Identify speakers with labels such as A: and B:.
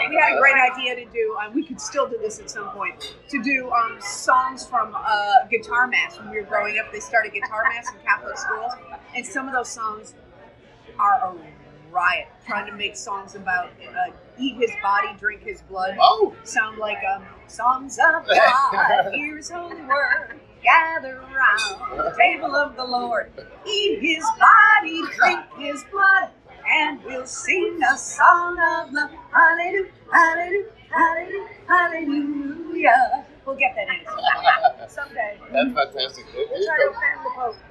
A: we had a great idea to do, we could still do this at some point, to do songs from Guitar Mass. When we were growing up, they started Guitar Mass in Catholic schools, and some of those songs are a riot, trying to make songs about eat his body, drink his blood.
B: Oh.
A: Sound like songs of God, hear his holy word, gather around the table of the Lord, eat his body, drink his blood, and we'll sing a song of love. Hallelujah, hallelujah, hallelujah, hallelujah. We'll get that in someday.
B: That's fantastic.
A: We'll try to offend the Pope.